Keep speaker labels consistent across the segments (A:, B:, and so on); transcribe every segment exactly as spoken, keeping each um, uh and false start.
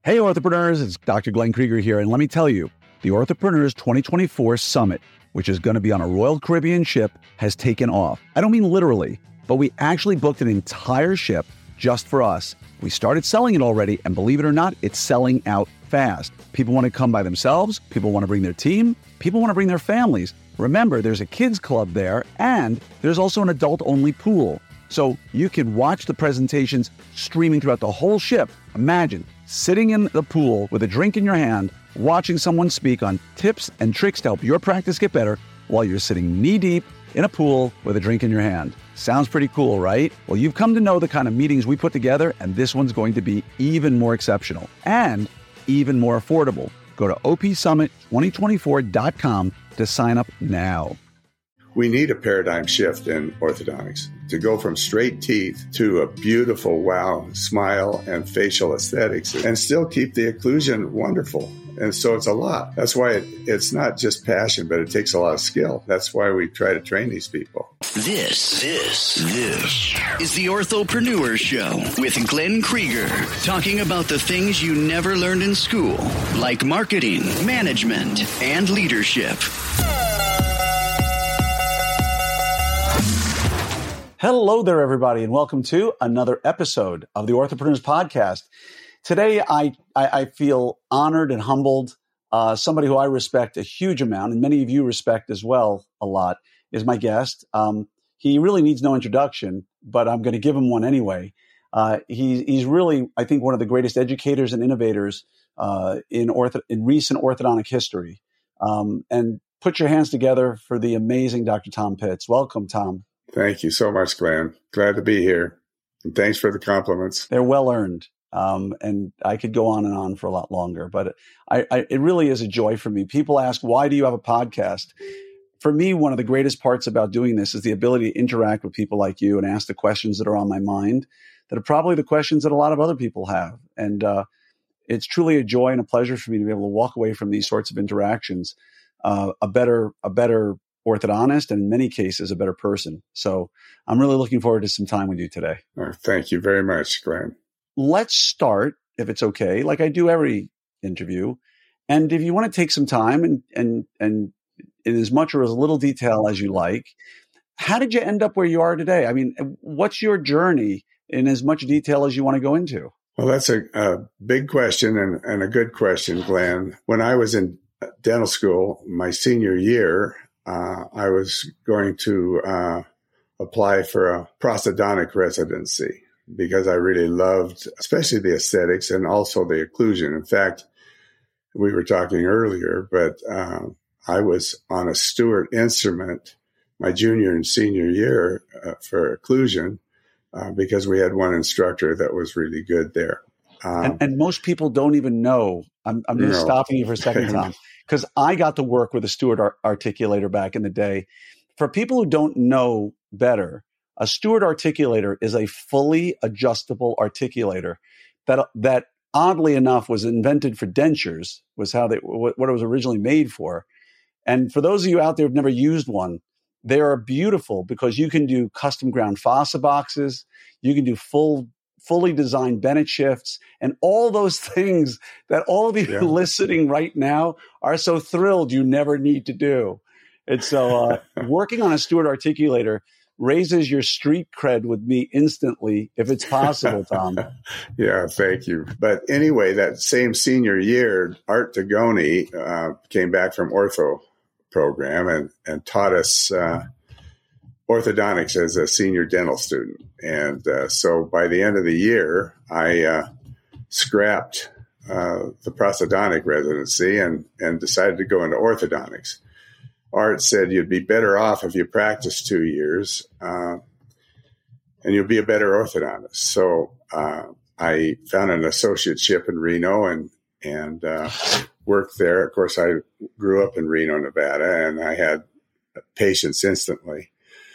A: Hey, Orthopreneurs, it's Doctor Glenn Krieger here, and let me tell you, the Orthopreneurs twenty twenty-four Summit, which is going to be on a Royal Caribbean ship, has taken off. I don't mean literally, but we actually booked an entire ship just for us. We started selling it already, and believe it or not, it's selling out fast. People want to come by themselves, people want to bring their team, people want to bring their families. Remember, there's a kids club there, and there's also an adult-only pool. So you can watch the presentations streaming throughout the whole ship. Imagine sitting in the pool with a drink in your hand, watching someone speak on tips and tricks to help your practice get better while you're sitting knee-deep in a pool with a drink in your hand. Sounds pretty cool, right? Well, you've come to know the kind of meetings we put together, and this one's going to be even more exceptional and even more affordable. Go to O P summit twenty twenty-four dot com to sign up now.
B: We need a paradigm shift in orthodontics to go from straight teeth to a beautiful wow smile and facial aesthetics and still keep the occlusion wonderful. And so it's a lot. That's why it, it's not just passion, but it takes a lot of skill. That's why we try to train these people.
C: This, this, this is the Orthopreneur Show with Glenn Krieger, talking about the things you never learned in school, like marketing, management, and leadership.
A: Hello there, everybody, and welcome to another episode of the Orthopreneurs Podcast. Today, I, I, I feel honored and humbled. Uh, somebody who I respect a huge amount, and many of you respect as well a lot, is my guest. Um, he really needs no introduction, but I'm going to give him one anyway. Uh, he, he's really, I think, one of the greatest educators and innovators uh, in, ortho, in recent orthodontic history. Um, and put your hands together for the amazing Doctor Tom Pitts. Welcome, Tom.
B: Thank you so much, Glenn. Glad to be here. And thanks for the compliments.
A: They're well earned. Um, and I could go on and on for a lot longer, but I, I, it really is a joy for me. People ask, why do you have a podcast? For me, one of the greatest parts about doing this is the ability to interact with people like you and ask the questions that are on my mind, that are probably the questions that a lot of other people have. And uh, it's truly a joy and a pleasure for me to be able to walk away from these sorts of interactions, uh, a better, a better orthodontist, and in many cases, a better person. So I'm really looking forward to some time with you today.
B: Oh, thank you very much, Glenn.
A: Let's start, if it's okay, like I do every interview. And if you want to take some time and, and, and in as much or as little detail as you like, how did you end up where you are today? I mean, what's your journey in as much detail as you want to go into?
B: Well, that's a, a big question and, and a good question, Glenn. When I was in dental school, my senior year, uh, I was going to uh, apply for a prosthodontic residency, because I really loved, especially the aesthetics and also the occlusion. In fact, we were talking earlier, but uh, I was on a Stewart instrument my junior and senior year uh, for occlusion uh, because we had one instructor that was really good there. Um,
A: and, and most people don't even know. I'm, I'm just
B: no.
A: stopping you for a second, Tom, because I got to work with a Stewart art- articulator back in the day. For people who don't know better, a Stewart articulator is a fully adjustable articulator that, that oddly enough was invented for dentures, was how they, what, what it was originally made for. And for those of you out there who've never used one, they are beautiful because you can do custom ground fossa boxes. You can do full, fully designed Bennett shifts, and all those things that all of you yeah. listening right now are so thrilled you never need to do. And so uh, working on a Stewart articulator raises your street cred with me instantly, if it's possible, Tom.
B: Yeah, thank you. But anyway, that same senior year, Art Tagoni uh, came back from ortho program and, and taught us uh, orthodontics as a senior dental student. And uh, so by the end of the year, I uh, scrapped uh, the prosthodontic residency and, and decided to go into orthodontics. Art said you'd be better off if you practice two years uh, and you'll be a better orthodontist. So uh, I found an associateship in Reno and and uh, worked there. Of course, I grew up in Reno, Nevada, and I had patients instantly.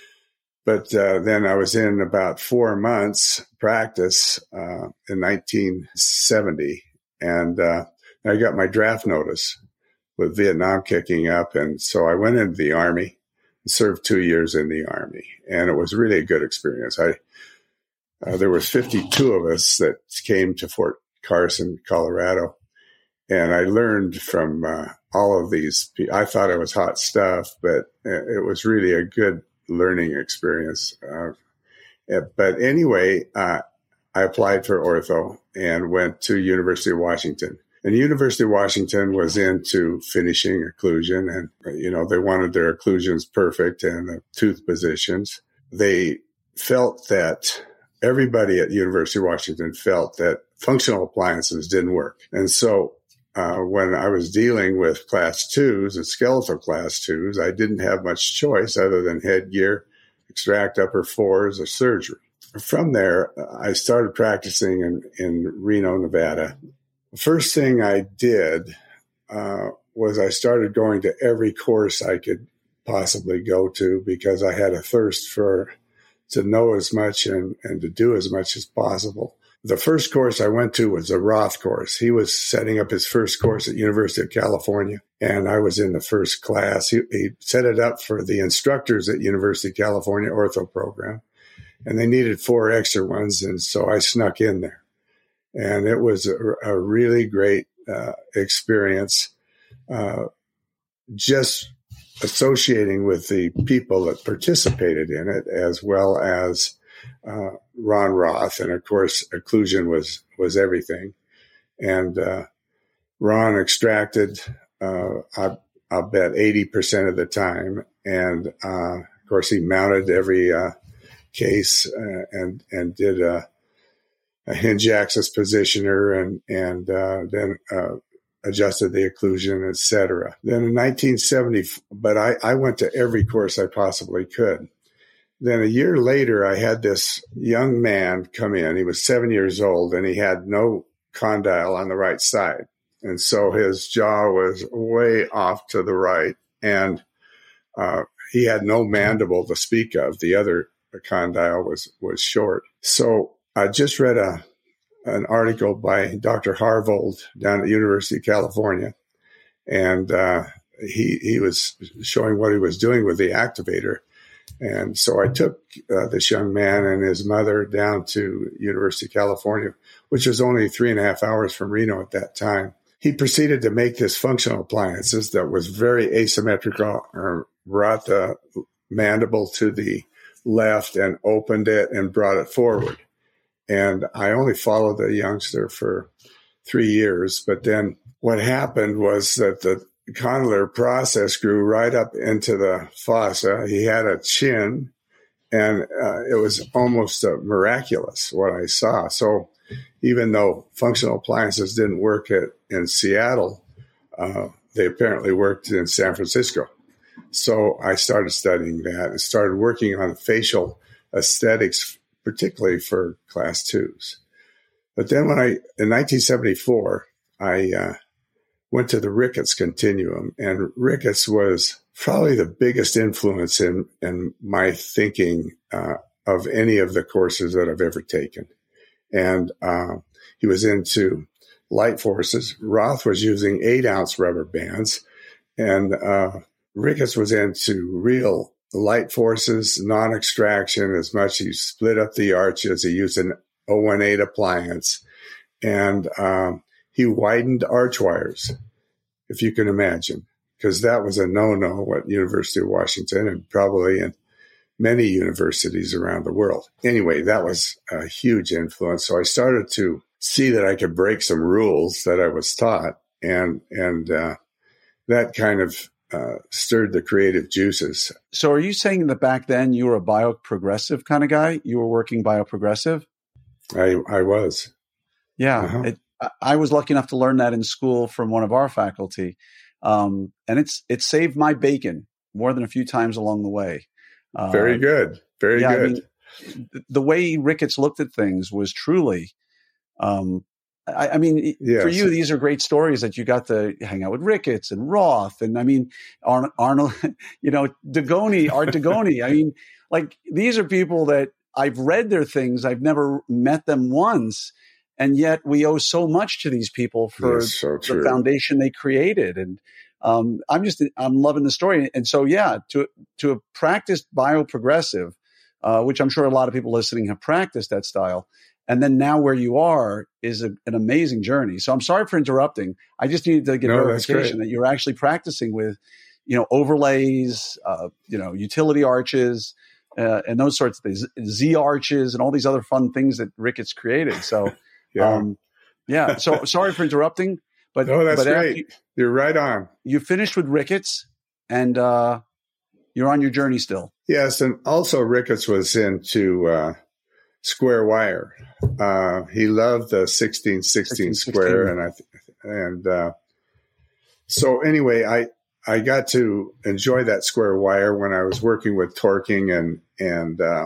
B: But uh, then I was in about four months practice uh, in nineteen seventy, and uh, I got my draft notice with Vietnam kicking up. And so I went into the Army and served two years in the Army. And it was really a good experience. I, uh, there was fifty-two of us that came to Fort Carson, Colorado. And I learned from uh, all of these people. I thought it was hot stuff, but it was really a good learning experience. Uh, but anyway, uh, I applied for ortho and went to University of Washington. And University of Washington was into finishing occlusion, and, you know, they wanted their occlusions perfect and the tooth positions. They felt that everybody at University of Washington felt that functional appliances didn't work. And so uh, when I was dealing with class twos and skeletal class twos, I didn't have much choice other than headgear, extract upper fours, or surgery. From there, I started practicing in, in Reno, Nevada. The first thing I did uh, was I started going to every course I could possibly go to because I had a thirst for to know as much and, and to do as much as possible. The first course I went to was a Roth course. He was setting up his first course at University of California, and I was in the first class. He, he set it up for the instructors at University of California ortho program, and they needed four extra ones, and so I snuck in there. And it was a, a really great uh, experience, uh, just associating with the people that participated in it, as well as uh, Ron Roth. And of course, occlusion was, was everything. And uh, Ron extracted, uh, I, I'll bet eighty percent of the time. And uh, of course, he mounted every uh, case uh, and, and did a, a hinge axis positioner and, and uh, then uh, adjusted the occlusion, et cetera. Then in nineteen seventy, but I, I went to every course I possibly could. Then a year later, I had this young man come in. He was seven years old, and he had no condyle on the right side. And so his jaw was way off to the right, and uh, he had no mandible to speak of. The other condyle was, was short. So I just read a an article by Doctor Harvold down at the University of California, and uh, he he was showing what he was doing with the activator. And so I took uh, this young man and his mother down to University of California, which was only three and a half hours from Reno at that time. He proceeded to make this functional appliances that was very asymmetrical, or brought the mandible to the left and opened it and brought it forward. And I only followed the youngster for three years. But then what happened was that the condylar process grew right up into the fossa. He had a chin, and uh, it was almost uh, miraculous what I saw. So even though functional appliances didn't work at, in Seattle, uh, they apparently worked in San Francisco. So I started studying that and started working on facial aesthetics, particularly for class twos. But then when I, in nineteen seventy-four, I uh, went to the Ricketts Continuum, and Ricketts was probably the biggest influence in, in my thinking uh, of any of the courses that I've ever taken. And uh, he was into light forces. Roth was using eight ounce rubber bands, and uh, Ricketts was into real light forces, non-extraction as much. He split up the arches. He used an oh one eight appliance, and um, he widened arch wires, if you can imagine, because that was a no-no at University of Washington and probably in many universities around the world. Anyway, that was a huge influence. So I started to see that I could break some rules that I was taught, and and uh, that kind of Uh, stirred the creative juices.
A: So are you saying that back then you were a bioprogressive kind of guy? You were working bioprogressive?
B: I I was.
A: Yeah.
B: Uh-huh.
A: It, I was lucky enough to learn that in school from one of our faculty. Um, and it's it saved my bacon more than a few times along the way. Uh,
B: Very good. Very
A: yeah,
B: good.
A: I mean, the way Ricketts looked at things was truly um, I, I mean, yes. For you, these are great stories that you got to hang out with Ricketts and Roth. And I mean, Arnold, Arnold you know, Degoni, Art Degoni. I mean, like, these are people that I've read their things. I've never met them once. And yet we owe so much to these people for
B: so
A: the foundation they created. And um, I'm just, I'm loving the story. And so, yeah, to, to have practiced bioprogressive, uh, which I'm sure a lot of people listening have practiced that style, And then now where you are is a, an amazing journey. So I'm sorry for interrupting. I just needed to get
B: no,
A: verification that you're actually practicing with, you know, overlays, uh, you know, utility arches, uh, and those sorts of things, Z arches and all these other fun things that Ricketts created. So,
B: yeah.
A: Um, yeah. So sorry for interrupting, but
B: no, that's
A: but
B: great. You, you're right on.
A: You finished with Ricketts and, uh, you're on your journey still.
B: Yes. And also Ricketts was into, uh, square wire. Uh, he loved the sixteen sixteen square. And I, th- and, uh, so anyway, I, I got to enjoy that square wire when I was working with torquing and, and, uh,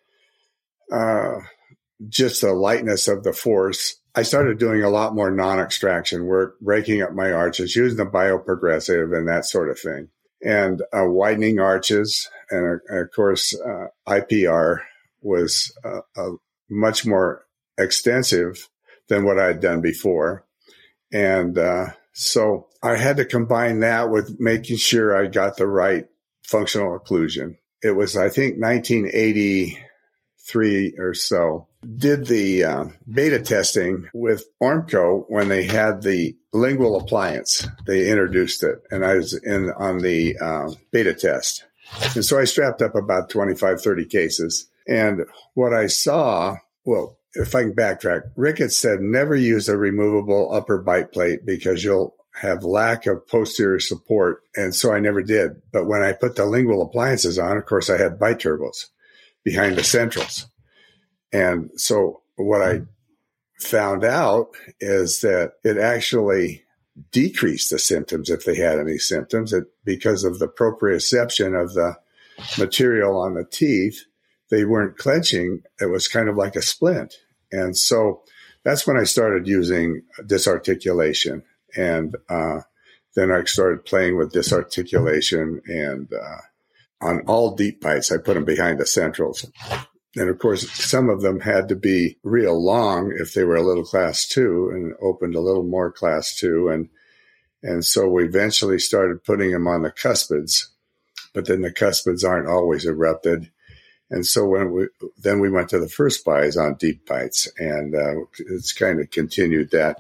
B: uh, just the lightness of the force. I started doing a lot more non-extraction work, breaking up my arches, using the bioprogressive and that sort of thing, and uh, widening arches. And uh, of course, uh, I P R was uh, uh, much more extensive than what I'd done before. And uh, so I had to combine that with making sure I got the right functional occlusion. It was, I think, nineteen eighty-three or so. Did the uh, beta testing with Ormco when they had the lingual appliance. They introduced it, and I was in on the uh, beta test. And so I strapped up about twenty-five, thirty cases. And what I saw, well, if I can backtrack, Ricketts said never use a removable upper bite plate because you'll have lack of posterior support. And so I never did. But when I put the lingual appliances on, of course, I had bite turbos behind the centrals. And so what I found out is that it actually decreased the symptoms if they had any symptoms it, because of the proprioception of the material on the teeth. They weren't clenching. It was kind of like a splint. And so that's when I started using disarticulation. And uh, then I started playing with disarticulation. And uh, on all deep bites, I put them behind the centrals. And of course, some of them had to be real long if they were a little class two, and opened a little more class two. And, and so we eventually started putting them on the cuspids, but then the cuspids aren't always erupted. And so when we, then we went to the first buys on deep bites, and uh, it's kind of continued that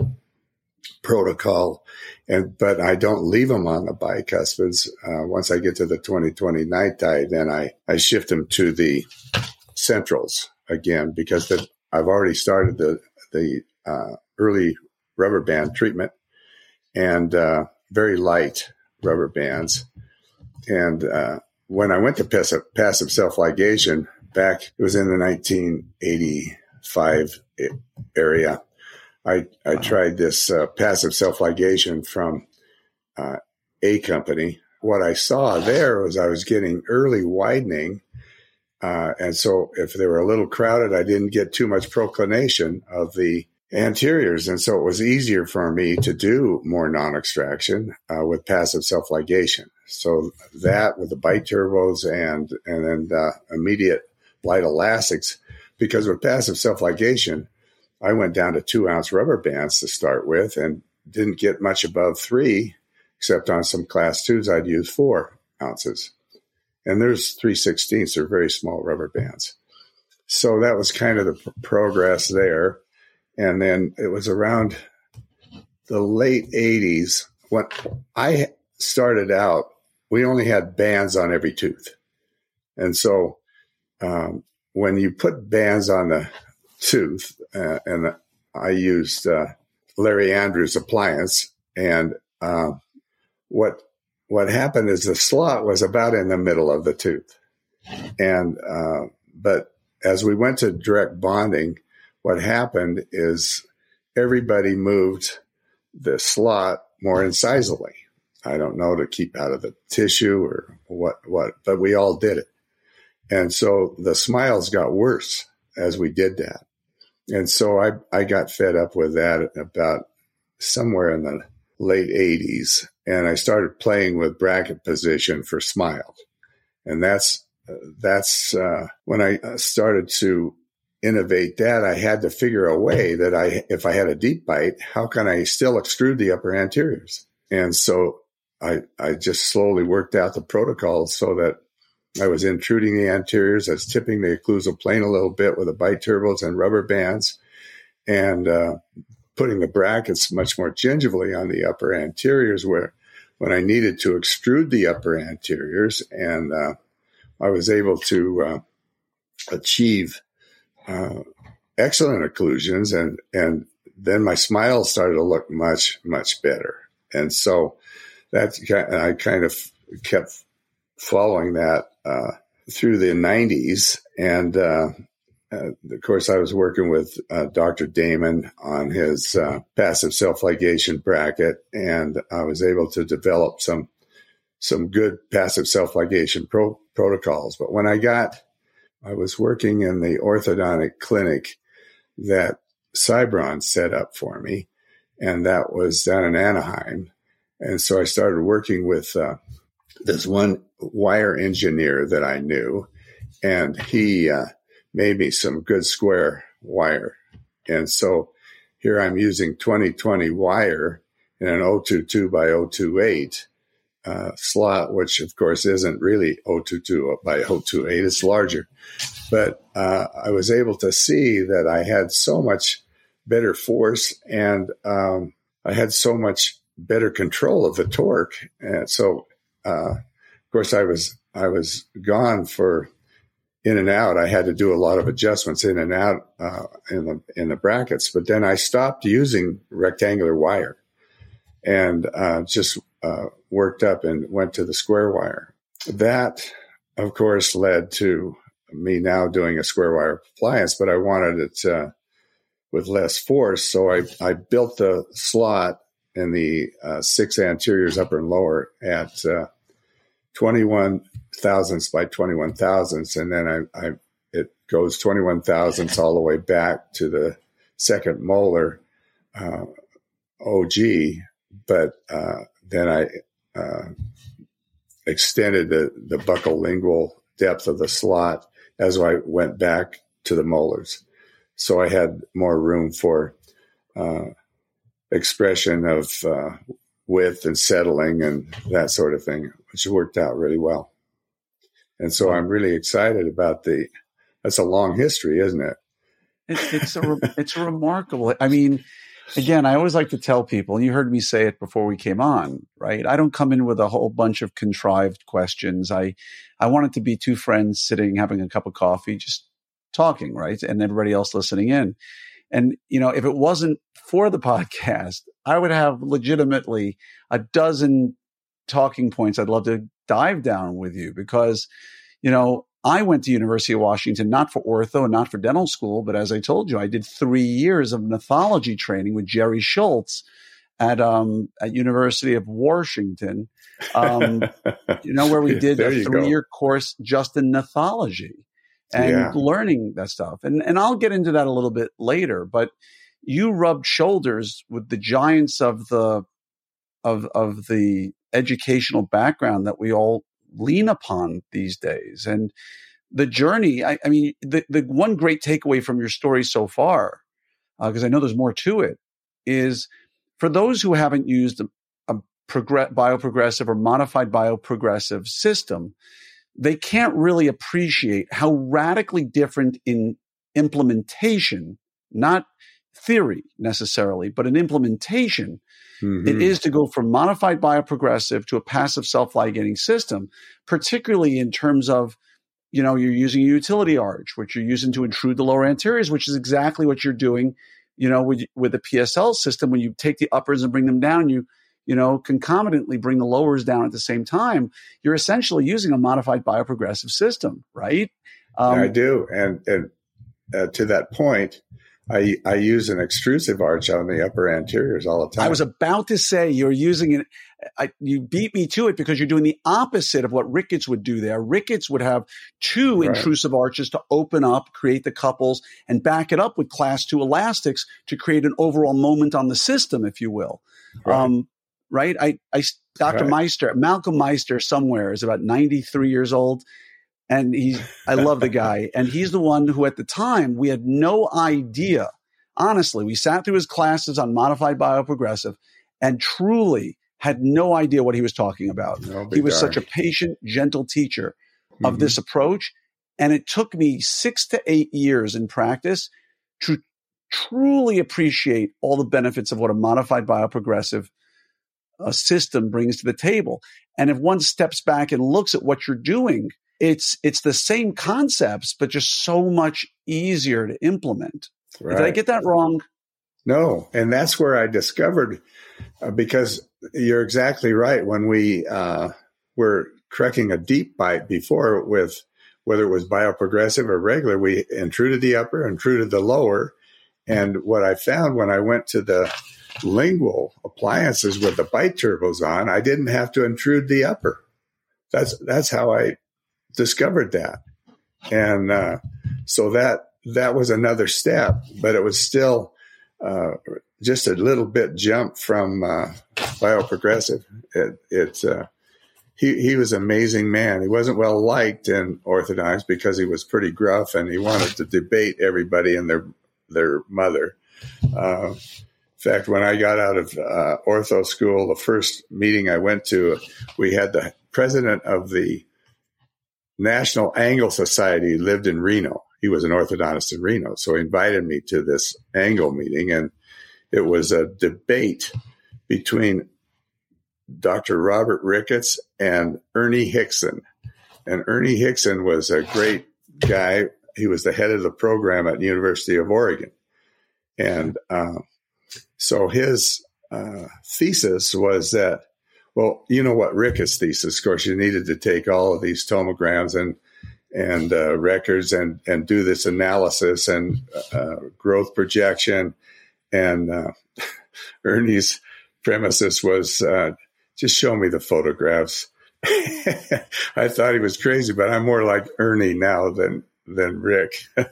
B: protocol. And, but I don't leave them on the bicuspids. Uh, once I get to the twenty twenty night tie, then I, I shift them to the centrals again, because the, I've already started the, the, uh, early rubber band treatment, and, uh, very light rubber bands. And, uh, when I went to passive, passive self-ligation back, it was in the nineteen eighty-five area. I, I tried this, uh, passive self-ligation from, uh, a company. What I saw there was I was getting early widening. Uh, and so if they were a little crowded, I didn't get too much proclination of the anteriors. And so it was easier for me to do more non-extraction uh, with passive self-ligation. So that with the bite turbos and, and then uh, immediate light elastics, because with passive self-ligation, I went down to two ounce rubber bands to start with and didn't get much above three, except on some class twos, I'd use four ounces. And there's three sixteenths, they're very small rubber bands. So that was kind of the pr- progress there. And then it was around the late eighties when I started out, we only had bands on every tooth. And so um, when you put bands on the tooth, uh, and I used uh, Larry Andrews appliance, and uh, what What happened is the slot was about in the middle of the tooth. And, uh, but as we went to direct bonding, what happened is everybody moved the slot more incisively. I don't know, to keep out of the tissue or what, what, but we all did it. And so the smiles got worse as we did that. And so I, I got fed up with that about somewhere in the late eighties. And I started playing with bracket position for smiles. And that's, uh, that's, uh, when I started to innovate that, I had to figure a way that I, if I had a deep bite, how can I still extrude the upper anteriors? And so I, I just slowly worked out the protocol so that I was intruding the anteriors, I was tipping the occlusal plane a little bit with the bite turbos and rubber bands. and uh, putting the brackets much more gingerly on the upper anteriors where when I needed to extrude the upper anteriors, and uh, I was able to uh, achieve uh, excellent occlusions, and and then my smile started to look much, much better. And so that I kind of kept following that uh, through the nineties. And uh, uh, of course, I was working with uh, Doctor Damon on his uh, passive self-ligation bracket, and I was able to develop some some good passive self-ligation pro- protocols. But when I got, I was working in the orthodontic clinic that Cybron set up for me, and that was down in Anaheim. And so I started working with uh, this one wire engineer that I knew, and he uh, made me some good square wire. And so here I'm using twenty twenty wire in an zero two two by zero two eight uh, slot, which of course isn't really zero two two by zero two eight, it's larger. But uh, I was able to see that I had so much better force, and um, I had so much better control of the torque. And so, uh, of course, I was I was gone for in and out. I had to do a lot of adjustments in and out uh, in the in the brackets. But then I stopped using rectangular wire and uh, just uh, worked up and went to the square wire. That, of course, led to me now doing a square wire appliance, but I wanted it uh, with less force. So I, I built the slot in the uh, six anteriors, upper and lower, at uh, twenty-one thousandths by twenty-one thousandths. And then I, I it goes twenty-one thousandths all the way back to the second molar uh, O G. But uh, then I uh, extended the, the buccal lingual depth of the slot as I went back to the molars. So I had more room for uh, expression of uh, width and settling and that sort of thing, which worked out really well. And so I'm really excited about the, that's a long history, isn't it?
A: It's, it's, a, it's remarkable. I mean, again, I always like to tell people, and you heard me say it before we came on, right? I don't come in with a whole bunch of contrived questions. I, I want it to be two friends sitting, having a cup of coffee, just talking, right? And everybody else listening in. And, you know, if it wasn't for the podcast, I would have legitimately a dozen talking points I'd love to dive down with you because, you know, I went to University of Washington, not for ortho and not for dental school, but as I told you, I did three years of gnethology training with Jerry Schultz at um, at University of Washington, um, you know, where we did a three-year go. course just in gnethology and yeah. learning that stuff. And and I'll get into that a little bit later, but you rubbed shoulders with the giants of the of of the educational background that we all lean upon these days. And the journey, I, I mean, the, the one great takeaway from your story so far, because uh, I know there's more to it, is for those who haven't used a, a progress, bioprogressive or modified bioprogressive system, they can't really appreciate how radically different in implementation, not theory necessarily, but in implementation, mm-hmm. it is to go from modified bioprogressive to a passive self-ligating system, particularly in terms of, you know, you're using a utility arch, which you're using to intrude the lower anteriors, which is exactly what you're doing, you know, with, with the P S L system. When you take the uppers and bring them down, you, you know, concomitantly bring the lowers down at the same time. You're essentially using a modified bioprogressive system, right? Um,
B: yeah, I do. And, and uh, to that point, I, I use an extrusive arch on the upper anteriors all the time.
A: I was about to say you're using it. I, you beat me to it because you're doing the opposite of what Ricketts would do there. Ricketts would have two right. intrusive arches to open up, create the couples, and back it up with class two elastics to create an overall moment on the system, if you will. Right. Um, right? I, I, Doctor Right. Meister, Malcolm Meister somewhere is about ninety-three years old. And he's, I love the guy. And he's the one who at the time, we had no idea. Honestly, we sat through his classes on modified bioprogressive and truly had no idea what he was talking about. No, he was darn. such a patient, gentle teacher of mm-hmm. this approach. And it took me six to eight years in practice to truly appreciate all the benefits of what a modified bioprogressive uh, system brings to the table. And if one steps back and looks at what you're doing, it's it's the same concepts, but just so much easier to implement. Right. Did I get that wrong?
B: No, and that's where I discovered, uh, because you're exactly right. When we uh, were correcting a deep bite before with whether it was bioprogressive or regular, we intruded the upper, intruded the lower. And what I found when I went to the lingual appliances with the bite turbos on, I didn't have to intrude the upper. That's that's how I discovered that. And uh, so that that was another step, but it was still uh, just a little bit jump from uh, bioprogressive. It, it uh, he he was an amazing man. He wasn't well liked in orthodontics because he was pretty gruff and he wanted to debate everybody and their their mother. Uh, in fact, when I got out of uh, ortho school, the first meeting I went to, we had the president of the National Angle Society lived in Reno. He was an orthodontist in Reno. So he invited me to this angle meeting, and it was a debate between Doctor Robert Ricketts and Ernie Hickson. And Ernie Hickson was a great guy. He was the head of the program at the University of Oregon. And uh, so his uh, thesis was that, well, you know what Ricketts' thesis, of course, you needed to take all of these tomograms and and uh, records and, and do this analysis and uh, growth projection. And uh, Ernie's premises was uh, just show me the photographs. I thought he was crazy, but I'm more like Ernie now than than Rick.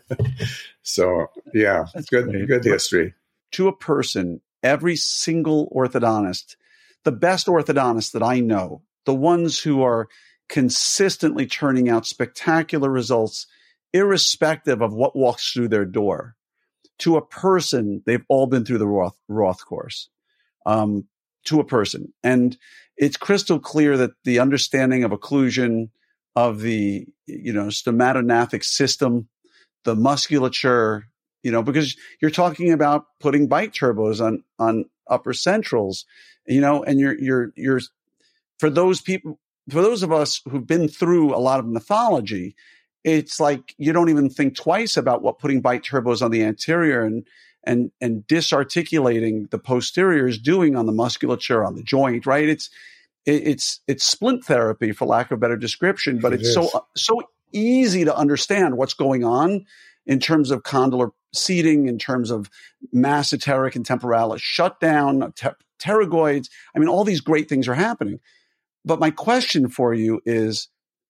B: So yeah, that's good, great. Good history.
A: To a person, every single orthodontist, the best orthodontists that I know, the ones who are consistently churning out spectacular results, irrespective of what walks through their door, to a person, they've all been through the Roth, Roth course, um, to a person. And it's crystal clear that the understanding of occlusion, of the, you know, stomatognathic system, the musculature, you know, because you're talking about putting bite turbos on, on upper centrals, you know, and you're, you're, you're, for those people, for those of us who've been through a lot of mythology, it's like you don't even think twice about what putting bite turbos on the anterior and, and, and disarticulating the posterior is doing on the musculature, on the joint, right? It's, it, it's, it's splint therapy, for lack of a better description, but
B: it
A: it's
B: is.
A: so, so easy to understand what's going on in terms of condylar seating, in terms of masseteric and temporalis shutdown, te- pterygoids. I mean, all these great things are happening. But my question for you is,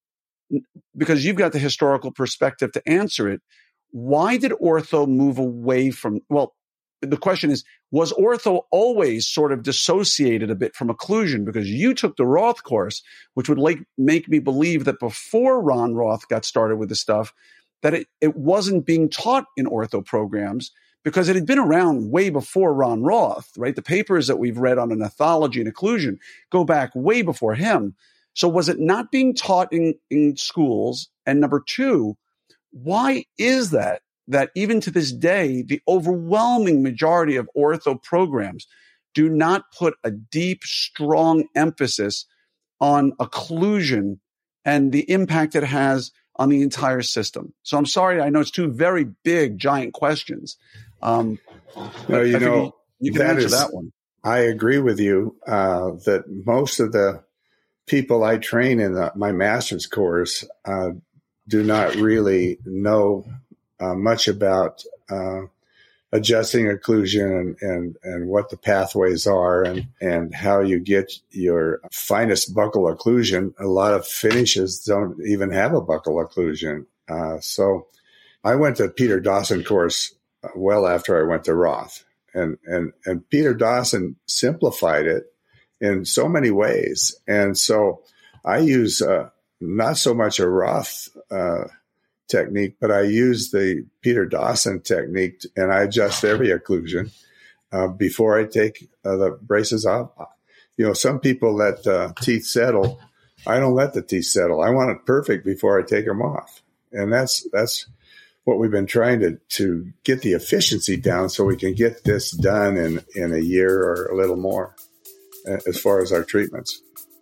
A: because you've got the historical perspective to answer it, why did ortho move away from, well, the question is, was ortho always sort of dissociated a bit from occlusion? Because you took the Roth course, which would like make me believe that before Ron Roth got started with the stuff, that it, it wasn't being taught in ortho programs because it had been around way before Ron Roth, right? The papers that we've read on anathology and occlusion go back way before him. So was it not being taught in, in schools? And number two, why is that, that even to this day, the overwhelming majority of ortho programs do not put a deep, strong emphasis on occlusion and the impact it has on the entire system? So I'm sorry, I know it's two very big, giant questions. Um,
B: no, you know,
A: you, you can
B: that
A: answer
B: is,
A: that one.
B: I agree with you uh, that most of the people I train in the, my master's course uh, do not really know uh, much about uh, adjusting occlusion and, and, and what the pathways are and, and how you get your finest buccal occlusion. A lot of finishes don't even have a buccal occlusion. Uh, so I went to Peter Dawson course well after I went to Roth. And, and, and Peter Dawson simplified it in so many ways. And so I use uh, not so much a Roth uh, technique, but I use the Peter Dawson technique, and I adjust every occlusion uh, before I take uh, the braces off. You know, some people let uh, teeth settle. I don't let the teeth settle. I want it perfect before I take them off. And that's that's what we've been trying to, to get the efficiency down so we can get this done in, in a year or a little more as far as our treatments.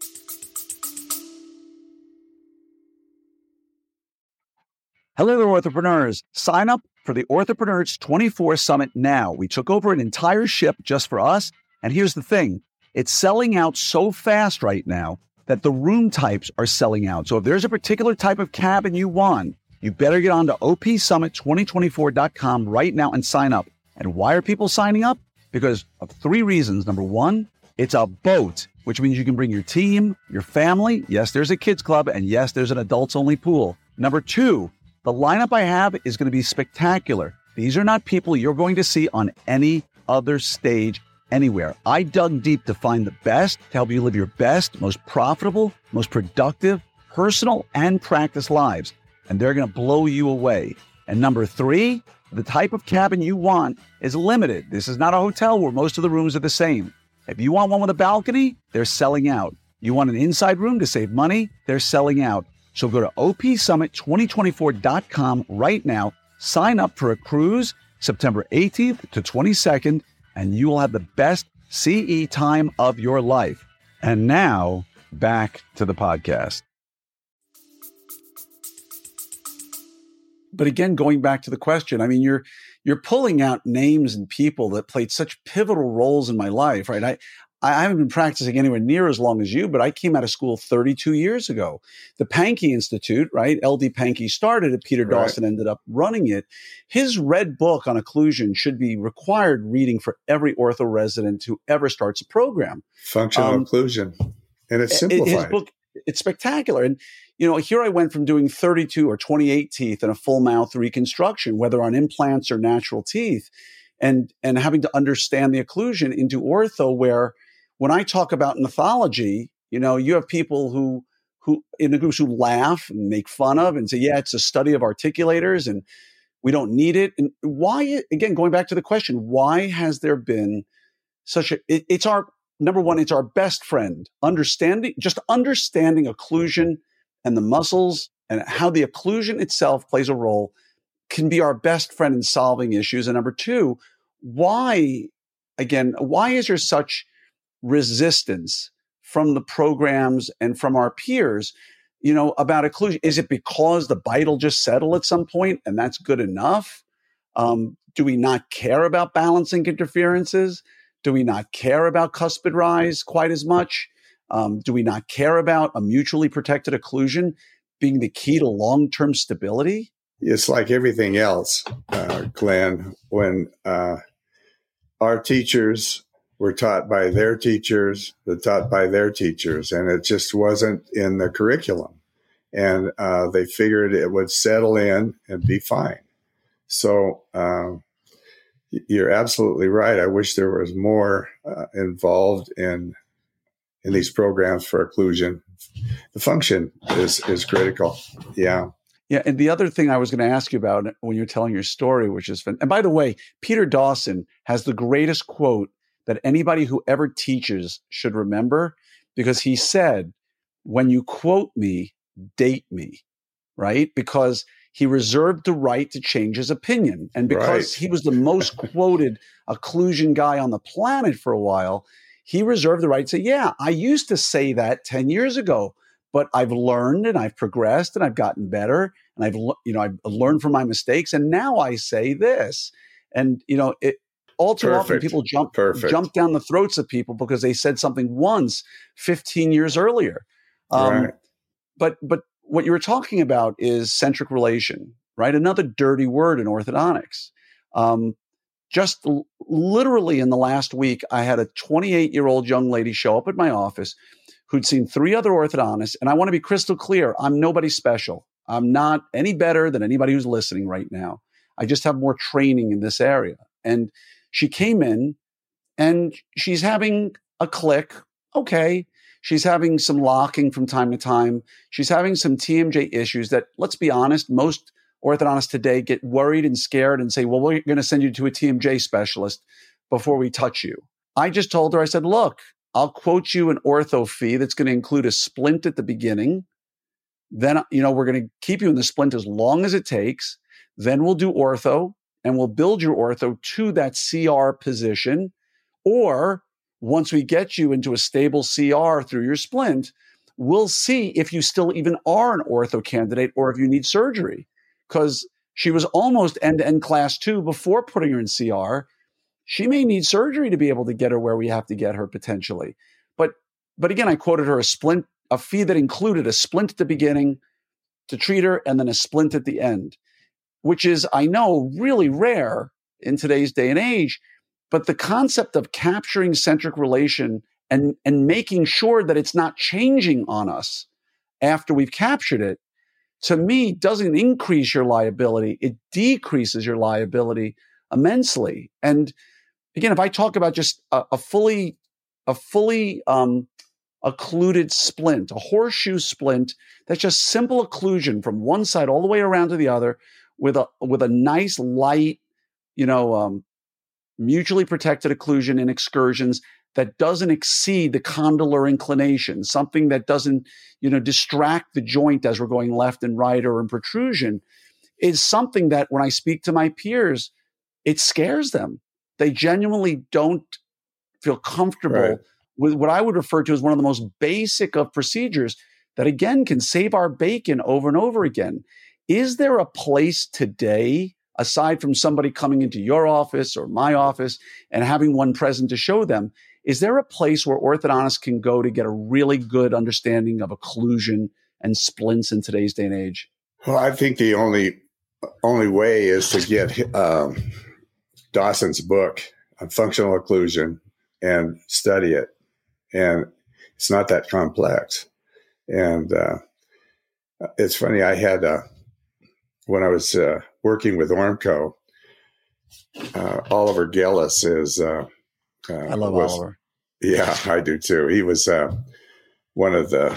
A: Hello there, Orthopreneurs. Sign up for the Orthopreneurs twenty-four Summit now. We took over an entire ship just for us. And here's the thing. It's selling out so fast right now that the room types are selling out. So if there's a particular type of cabin you want, you better get on to O P summit twenty twenty-four dot com right now and sign up. And why are people signing up? Because of three reasons. Number one, it's a boat, which means you can bring your team, your family. Yes, there's a kids club. And yes, there's an adults-only pool. Number two, the lineup I have is going to be spectacular. These are not people you're going to see on any other stage anywhere. I dug deep to find the best to help you live your best, most profitable, most productive, personal, and practice lives. And they're going to blow you away. And number three, the type of cabin you want is limited. This is not a hotel where most of the rooms are the same. If you want one with a balcony, they're selling out. You want an inside room to save money, they're selling out. So go to O P summit twenty twenty-four dot com right now, sign up for a cruise September eighteenth to twenty-second, and you will have the best C E time of your life. And now, back to the podcast. But again, going back to the question, I mean, you're you're pulling out names and people that played such pivotal roles in my life, right? I I haven't been practicing anywhere near as long as you, but I came out of school thirty-two years ago. The Pankey Institute, right? L D Pankey started it. Peter Dawson right. ended up running it. His red book on occlusion should be required reading for every ortho resident who ever starts a program.
B: Functional um, occlusion. And it's simplified.
A: His book, it's spectacular. And, you know, here I went from doing thirty-two or twenty-eight teeth and a full mouth reconstruction, whether on implants or natural teeth, and, and having to understand the occlusion into ortho where, when I talk about mythology, you know, you have people who, who in the groups who laugh and make fun of and say, yeah, it's a study of articulators and we don't need it. And why, again, going back to the question, why has there been such a, it, it's our, number one, it's our best friend, understanding, just understanding occlusion and the muscles and how the occlusion itself plays a role can be our best friend in solving issues. And number two, why, again, why is there such resistance from the programs and from our peers, you know, about occlusion? Is it because the bite will just settle at some point and that's good enough? Um, do we not care about balancing interferences? Do we not care about cuspid rise quite as much? Um, do we not care about a mutually protected occlusion being the key to long-term stability?
B: It's like everything else, uh, Glenn, when uh, our teachers were taught by their teachers, they're taught by their teachers, and it just wasn't in the curriculum. And uh, they figured it would settle in and be fine. So uh, you're absolutely right. I wish there was more uh, involved in in these programs for occlusion. The function is is critical. Yeah.
A: Yeah, and the other thing I was going to ask you about when you're telling your story, which is fun, and by the way, Peter Dawson has the greatest quote that anybody who ever teaches should remember, because he said, when you quote me, date me, right? Because he reserved the right to change his opinion. And because right. he was the most quoted occlusion guy on the planet for a while, he reserved the right to say, yeah, I used to say that ten years ago, but I've learned and I've progressed and I've gotten better and I've, you know, I've learned from my mistakes. And now I say this. And, you know, it, all too Perfect. often people jump Perfect. jump down the throats of people because they said something once fifteen years earlier. Um, right. But but what you were talking about is centric relation, right? Another dirty word in orthodontics. Um, just l- literally in the last week, I had a twenty-eight-year-old young lady show up at my office who'd seen three other orthodontists. And I want to be crystal clear. I'm nobody special. I'm not any better than anybody who's listening right now. I just have more training in this area. And she came in and she's having a click. Okay. She's having some locking from time to time. She's having some T M J issues that, let's be honest, most orthodontists today get worried and scared and say, well, we're going to send you to a T M J specialist before we touch you. I just told her, I said, look, I'll quote you an ortho fee that's going to include a splint at the beginning. Then, you know, we're going to keep you in the splint as long as it takes. Then we'll do ortho, and we'll build your ortho to that C R position. Or once we get you into a stable C R through your splint, we'll see if you still even are an ortho candidate or if you need surgery. Because she was almost end-to-end class two before putting her in C R. She may need surgery to be able to get her where we have to get her potentially. But but again, I quoted her a splint, a fee that included a splint at the beginning to treat her and then a splint at the end, which is, I know, really rare in today's day and age. But the concept of capturing centric relation and, and making sure that it's not changing on us after we've captured it, to me, doesn't increase your liability. It decreases your liability immensely. And again, if I talk about just a, a fully, a fully um, occluded splint, a horseshoe splint, that's just simple occlusion from one side all the way around to the other with a with a nice light, you know, um, mutually protected occlusion in excursions that doesn't exceed the condylar inclination, something that doesn't, you know, distract the joint as we're going left and right or in protrusion, is something that when I speak to my peers, it scares them. They genuinely don't feel comfortable right. with what I would refer to as one of the most basic of procedures that, again, can save our bacon over and over again. Is there a place today, aside from somebody coming into your office or my office and having one present to show them, is there a place where orthodontists can go to get a really good understanding of occlusion and splints in today's day and age?
B: Well, I think the only only way is to get um, Dawson's book on functional occlusion and study it. And it's not that complex. And uh, it's funny, I had, uh, when I was uh, working with Ormco, uh, Oliver Gillis is... Uh, Uh,
A: I love
B: was,
A: Oliver.
B: Yeah, I do too. He was uh, one of the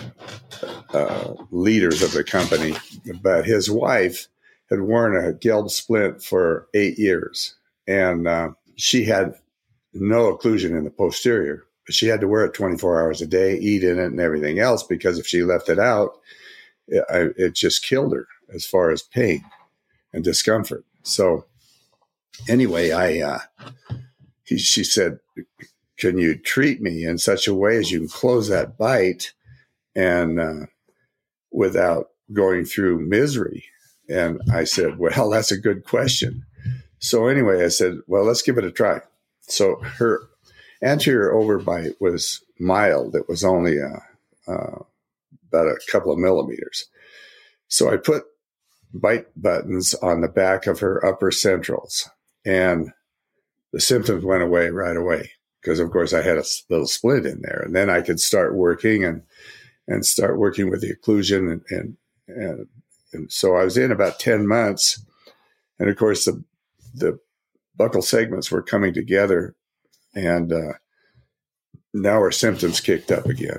B: uh, leaders of the company, but his wife had worn a Gelb splint for eight years, and uh, she had no occlusion in the posterior. But she had to wear it twenty-four hours a day, eat in it, and everything else, because if she left it out, it, I, it just killed her as far as pain and discomfort. So anyway, I uh, he, she said, can you treat me in such a way as you can close that bite and uh, without going through misery? And I said, well, that's a good question. So anyway, I said, well, let's give it a try. So her anterior overbite was mild. It was only uh, uh, about a couple of millimeters. So I put bite buttons on the back of her upper centrals, and the symptoms went away right away because, of course, I had a little split in there. And then I could start working and and start working with the occlusion. And, and, and, and so I was in about ten months. And, of course, the the buccal segments were coming together. And uh, now her symptoms kicked up again.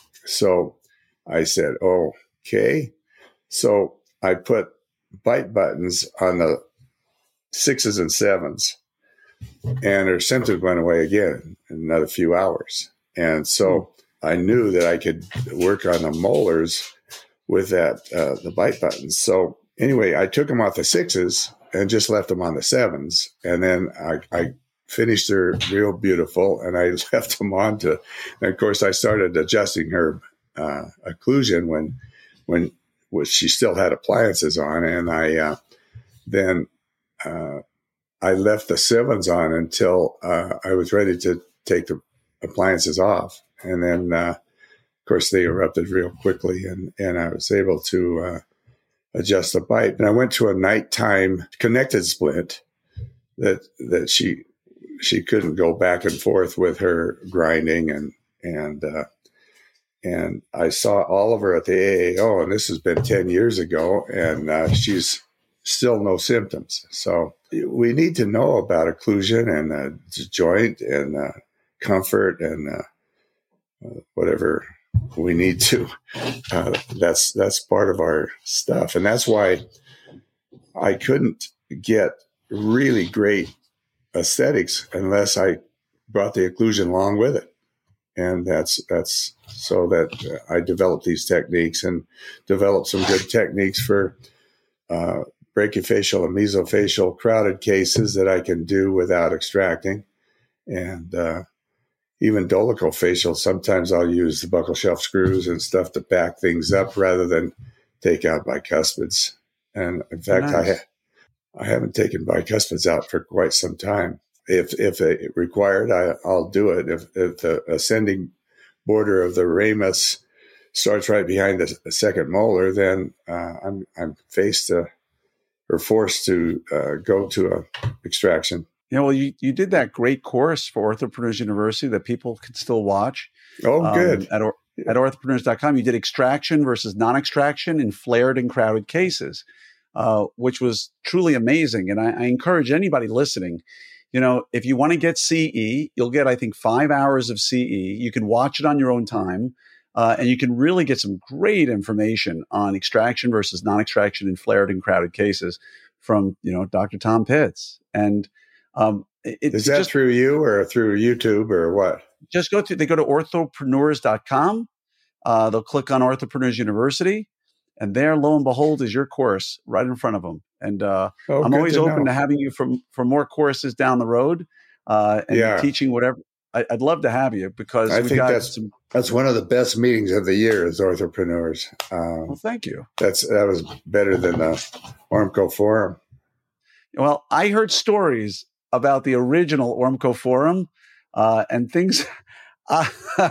B: So I said, oh, okay. So I put bite buttons on the sixes and sevens, and her symptoms went away again in another few hours. And so I knew that I could work on the molars with that, uh, the bite buttons. So anyway, I took them off the sixes and just left them on the sevens. And then I, I finished her real beautiful, and I left them on to, and of course I started adjusting her uh, occlusion when, when, when she still had appliances on. And I, uh, then, uh, I left the sevens on until uh, I was ready to take the appliances off. And then, uh, of course, they erupted real quickly, and, and I was able to uh, adjust the bite. And I went to a nighttime connected splint that that she she couldn't go back and forth with her grinding. And and uh, and I saw Oliver at the A A O, and this has been ten years ago, and uh, she's still no symptoms. So we need to know about occlusion and uh, joint and uh, comfort and uh, uh, whatever we need to. Uh, that's that's part of our stuff, and that's why I couldn't get really great aesthetics unless I brought the occlusion along with it. And that's that's so that I developed these techniques and developed some good techniques for Uh, brachyfacial and mesofacial crowded cases that I can do without extracting. And uh, even dolichofacial, sometimes I'll use the buccal shelf screws and stuff to back things up rather than take out bicuspids. And in fact, nice. I, ha- I haven't taken bicuspids out for quite some time. If if it required, I, I'll do it. If, if the ascending border of the ramus starts right behind the, the second molar, then uh, I'm I'm faced to, or forced to uh, go to a extraction.
A: You know, well, you, you did that great course for Orthopreneurs University that people can still watch.
B: Oh, good.
A: Um, at, or, at orthopreneurs dot com, you did extraction versus non-extraction in flared and crowded cases, uh, which was truly amazing. And I, I encourage anybody listening, you know, if you want to get C E, you'll get, I think, five hours of C E. You can watch it on your own time, uh, and you can really get some great information on extraction versus non-extraction in flared and crowded cases from, you know, Doctor Tom Pitts. And um, it,
B: is that
A: just,
B: through you or through YouTube or what? Just
A: go to, they go to orthopreneurs dot com. Uh, they'll click on Orthopreneurs University, and there, lo and behold, is your course right in front of them. And uh, oh, I'm always to open know. to having you for, for more courses down the road uh, and yeah. teaching whatever. I, I'd love to have you because
B: I
A: we
B: think
A: got
B: that's,
A: some.
B: That's one of the best meetings of the year is Orthopreneurs.
A: Um, well, thank you.
B: That's That was better than the Ormco Forum.
A: Well, I heard stories about the original Ormco Forum uh, and things. Uh,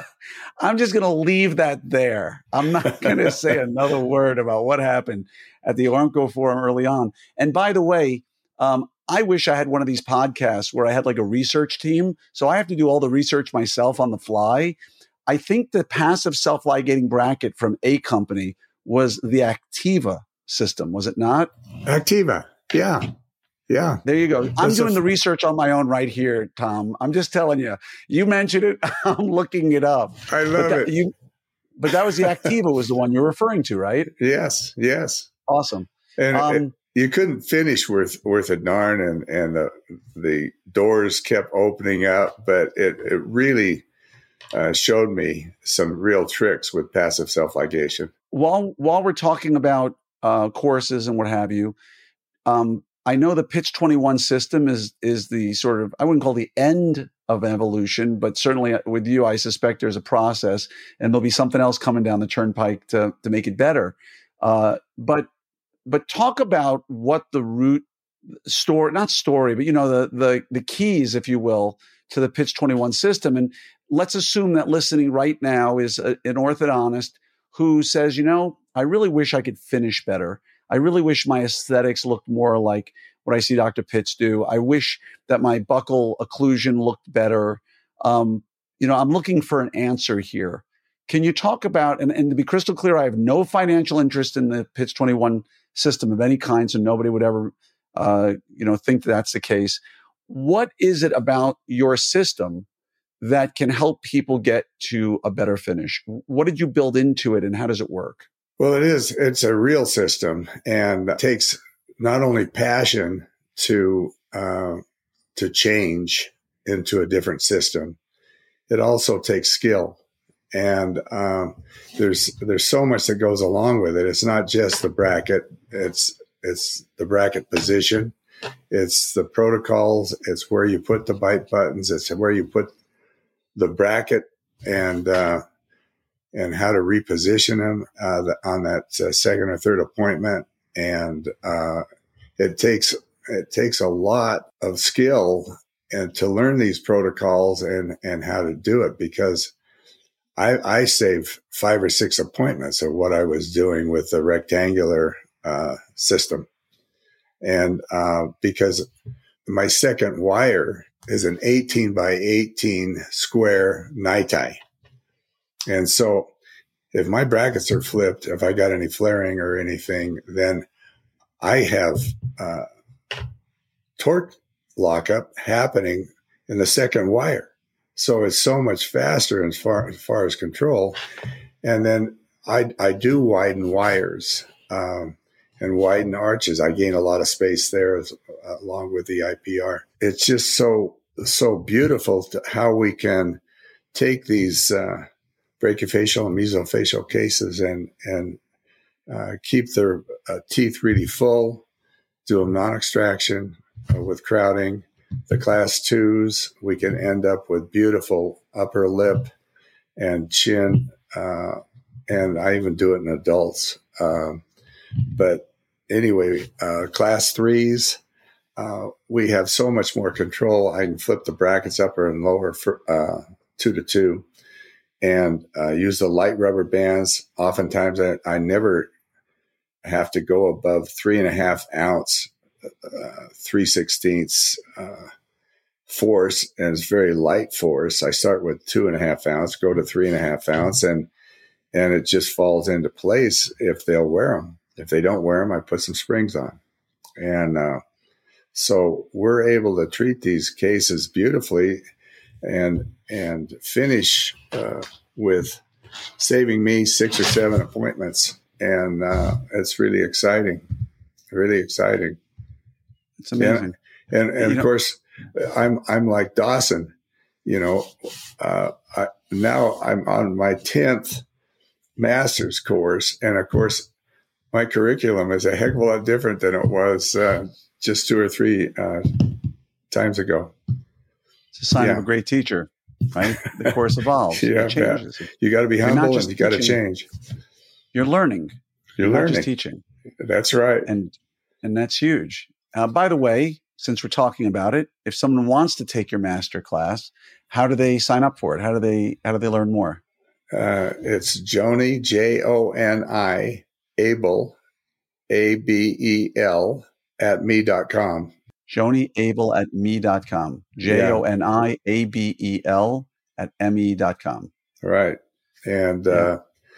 A: I'm just going to leave that there. I'm not going to say another word about what happened at the Ormco Forum early on. And by the way, um, I wish I had one of these podcasts where I had like a research team. So I have to do all the research myself on the fly. I think the passive self-ligating bracket from A Company was the Activa system, was it not?
B: Activa, yeah. Yeah.
A: There you go. I'm That's doing a, the research on my own right here, Tom. I'm just telling you. You mentioned it. I'm looking it up.
B: I love
A: that,
B: it.
A: You, but that was the Activa was the one you're referring to, right?
B: Yes. Yes.
A: Awesome.
B: And
A: um,
B: it, you couldn't finish with Orthodarn, and, and the, the doors kept opening up, but it, it really uh, showed me some real tricks with passive self-ligation.
A: While, while we're talking about uh, courses and what have you, um, I know the Pitch twenty-one system is is the sort of, I wouldn't call the end of evolution, but certainly with you, I suspect there's a process and there'll be something else coming down the turnpike to to make it better. Uh, but but talk about what the root story, not story, but you know the the the keys, if you will, to the Pitch twenty-one system. And let's assume that listening right now is a, an orthodontist who says, you know, I really wish I could finish better. I really wish my aesthetics looked more like what I see Doctor Pitts do. I wish that my buccal occlusion looked better. Um, you know, I'm looking for an answer here. Can you talk about, and, and to be crystal clear, I have no financial interest in the Pitch twenty-one system of any kind, so nobody would ever, uh, you know, think that that's the case. What is it about your system that can help people get to a better finish? What did you build into it, and how does it work?
B: Well, it is. It's a real system, and it takes not only passion to uh, to change into a different system, it also takes skill. And um, there's there's so much that goes along with it. It's not just the bracket. It's it's the bracket position. It's the protocols. It's where you put the bite buttons. It's where you put the bracket and uh, and how to reposition them uh, the, on that uh, second or third appointment. And uh, it takes it takes a lot of skill and to learn these protocols and and how to do it, because I, I saved five or six appointments of what I was doing with the rectangular uh, system. And uh, because my second wire is an eighteen by eighteen square Nitai. And so if my brackets are flipped, if I got any flaring or anything, then I have uh, torque lockup happening in the second wire. So it's so much faster as far as, far as control. And then I, I do widen wires um, and widen arches. I gain a lot of space there as, uh, along with the I P R. It's just so, so beautiful to how we can take these uh, brachyfacial and mesofacial cases and, and uh, keep their uh, teeth really full, do them non-extraction uh, with crowding. The class twos, we can end up with beautiful upper lip and chin, uh, and I even do it in adults. Um, but anyway, uh, class threes, uh, we have so much more control. I can flip the brackets upper and lower for uh, two to two, and uh, use the light rubber bands. Oftentimes, I, I never have to go above three and a half ounce, uh, three sixteenths uh, force, and it's very light force. I start with two and a half ounce, go to three and a half ounce, and and it just falls into place if they'll wear them. If they don't wear them, I put some springs on, and uh, so we're able to treat these cases beautifully, and and finish uh, with saving me six or seven appointments. And uh, it's really exciting, really exciting.
A: It's amazing.
B: And, and, and of
A: know,
B: course, I'm I'm like Dawson, you know. Uh, I, now I'm on my tenth master's course, and of course, my curriculum is a heck of a lot different than it was uh, just two or three uh, times ago.
A: It's a sign
B: yeah.
A: of a great teacher, right? The course evolves.
B: yeah,
A: it changes.
B: yeah. You got to be
A: You're
B: humble, and you got to change.
A: You're learning.
B: You're,
A: You're
B: learning.
A: not just teaching.
B: That's right.
A: And and that's huge. Uh, by the way, since we're talking about it, if someone wants to take your master class, how do they sign up for it? How do they how do they learn more?
B: Uh, it's Joni, J O N I, Abel, A B E L, at me dot com.
A: Joni Abel at me dot com. J O N I A B E L at M E dot com.
B: Right. And yeah. uh,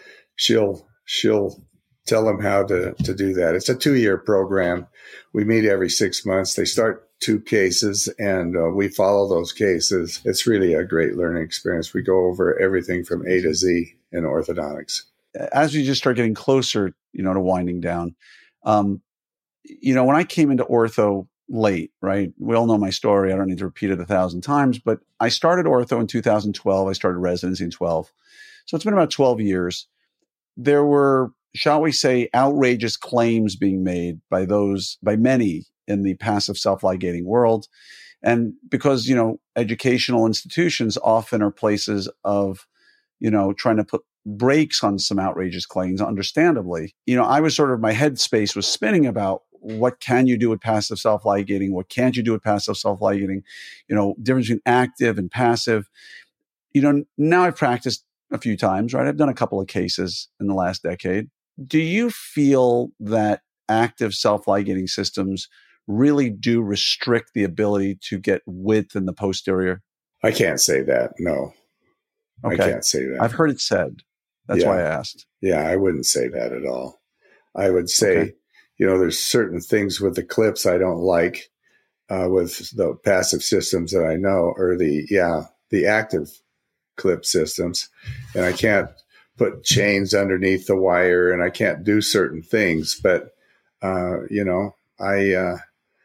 B: she'll she'll tell them how to, to do that. It's a two-year program. We meet every six months. They start two cases, and uh, we follow those cases. It's really a great learning experience. We go over everything from A to Z in orthodontics.
A: As we just start getting closer, you know, to winding down, um, you know, when I came into ortho late, right? We all know my story. I don't need to repeat it a thousand times, but I started ortho in two thousand twelve. I started residency in twelve. So it's been about twelve years. There were, shall we say, outrageous claims being made by those, by many in the passive self-ligating world. And because, you know, educational institutions often are places of, you know, trying to put brakes on some outrageous claims, understandably. You know, I was sort of, my headspace was spinning about what can you do with passive self-ligating? What can't you do with passive self-ligating? You know, difference between active and passive. You know, now I've practiced a few times, right? I've done a couple of cases in the last decade. Do you feel that active self-ligating systems really do restrict the ability to get width in the posterior?
B: I can't say that. No, okay. I can't say that.
A: I've heard it said. That's yeah. why I asked.
B: Yeah, I wouldn't say that at all. I would say, okay. you know, there's certain things with the clips I don't like uh, with the passive systems that I know, or the, yeah, the active clip systems. And I can't put chains underneath the wire, and I can't do certain things. But, uh, you know, I, uh,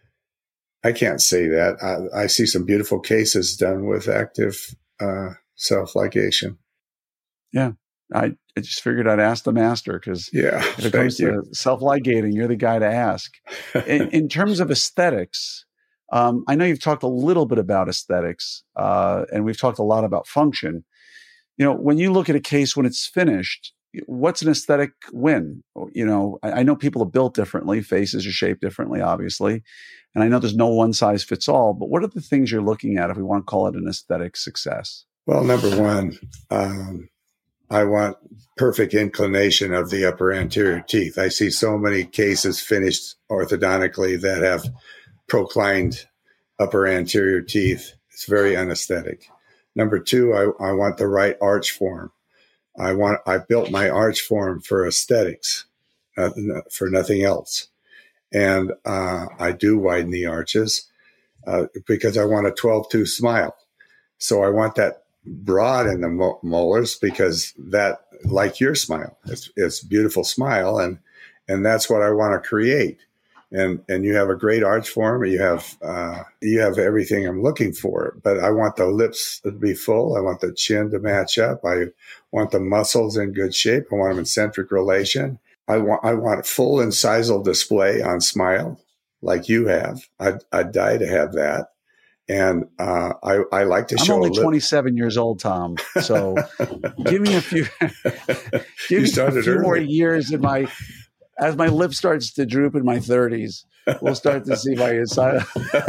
B: I can't say that. I, I see some beautiful cases done with active uh, self-ligation.
A: Yeah. I, I just figured I'd ask the master, because
B: yeah,
A: if it comes you. to self-ligating, you're the guy to ask. in, in terms of aesthetics, um, I know you've talked a little bit about aesthetics, uh, and we've talked a lot about function. You know, when you look at a case when it's finished, what's an aesthetic win? You know, I, I know people are built differently. Faces are shaped differently, obviously. And I know there's no one size fits all, but what are the things you're looking at if we want to call it an aesthetic success?
B: Well, number one, um, I want perfect inclination of the upper anterior teeth. I see so many cases finished orthodontically that have proclined upper anterior teeth. It's very unaesthetic. Number two, I, I want the right arch form. I want, I built my arch form for aesthetics, uh, for nothing else. And uh, I do widen the arches uh, because I want a twelve two smile. So I want that broad in the mo- molars, because that, like your smile, it's it's beautiful smile, and and that's what I want to create. And and you have a great arch form. You have uh, you have everything I'm looking for. But I want the lips to be full. I want the chin to match up. I want the muscles in good shape. I want them in centric relation. I want I want full incisal display on smile. like you have. I'd, I'd die to have that. And uh, I, I like to
A: I'm
B: show.
A: I'm only
B: a li-
A: twenty-seven years old, Tom. So give me a few, give
B: You
A: me a
B: started
A: few more
B: early.
A: years in my, as my lip starts to droop in my thirties, we'll start to see my inside.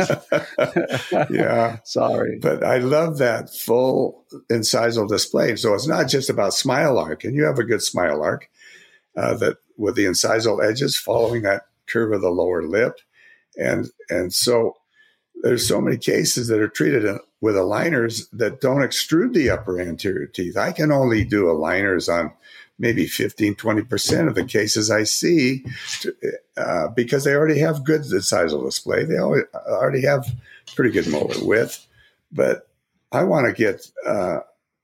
B: Yeah.
A: Sorry.
B: But I love that full incisal display. So it's not just about smile arc, and you have a good smile arc uh, that with the incisal edges following that curve of the lower lip, and and so there's so many cases that are treated with aligners that don't extrude the upper anterior teeth. I can only do aligners on maybe fifteen, twenty percent of the cases I see to, uh, because they already have good incisal display. They always, already have pretty good molar width. But I want to get uh,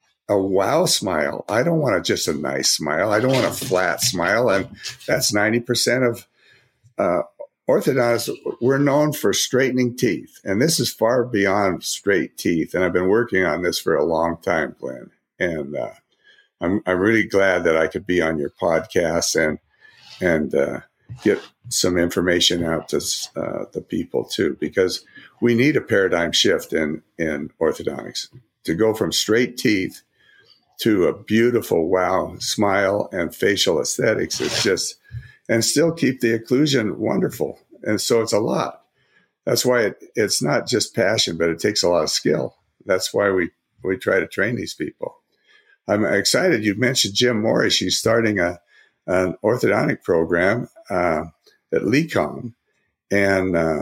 B: a wow smile. I don't want just a nice smile. I don't want a flat smile. And that's ninety percent of uh, orthodontists. We're known for straightening teeth. And this is far beyond straight teeth. And I've been working on this for a long time, Glenn. And uh, I'm, I'm really glad that I could be on your podcast and and uh, get some information out to uh, the people too, because we need a paradigm shift in, in orthodontics to go from straight teeth to a beautiful wow smile and facial aesthetics. It's just, and still keep the occlusion wonderful. And so it's a lot. That's why it, it's not just passion, but it takes a lot of skill. That's why we, we try to train these people. I'm excited. You mentioned Jim Morris. He's starting a an orthodontic program uh, at LECOM. And uh,